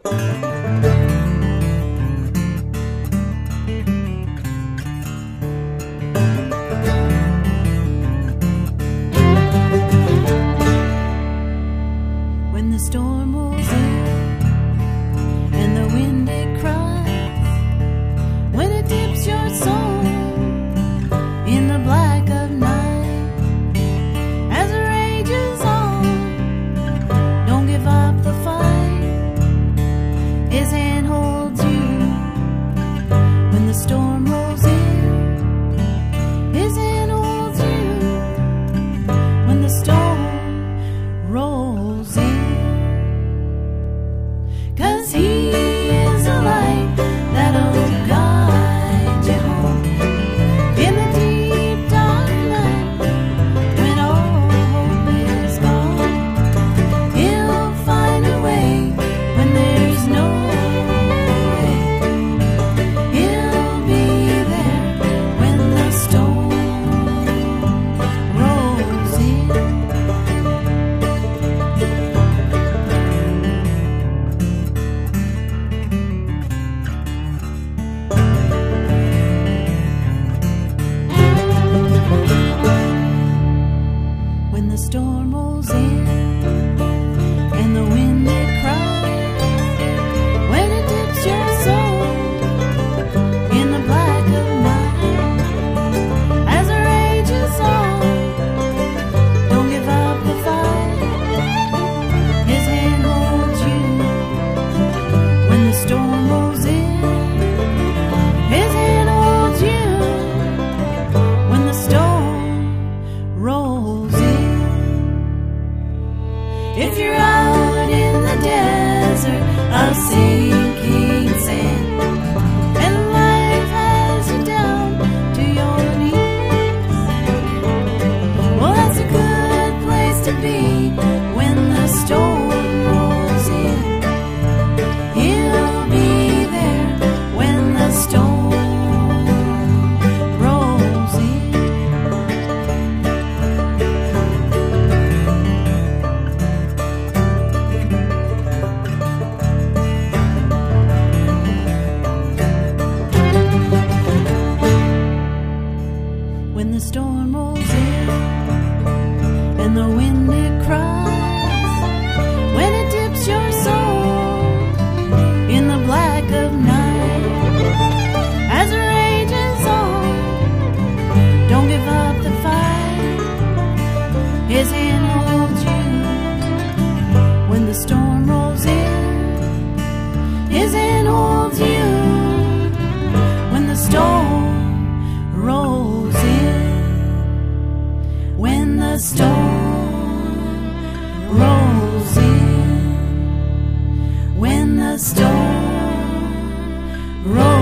When the storm rolls in and the wind it cries, when it dips your soul in the black of night, as it rages on, don't give up the fight. His hand holds you when the storm rolls in. His hand holds you when the storm rolls in. 'Cause he is a light that'll guide you home in the deep dark night when all hope is gone. He'll find a way when there's no way. He'll be there when the storm rolls in. When the storm rolls in and the wind it cries, when it dips your soul in the black of night, as it rages on, don't give up the fight. His hand holds you when the storm rolls in. His hand holds you when the storm rolls in. If you're out in the desert of sinking sand and life has you down to your knees, well, that's a good place to be when the storm rolls in. He'll be there when the storm rolls in. When the storm rolls in and the wind it cries, when it dips your soul in the black of night, as it rages on, don't give up the fight. His hand holds you when the storm rolls in. His hand holds you when the storm rolls in. When the storm rolls in. When the storm rolls in.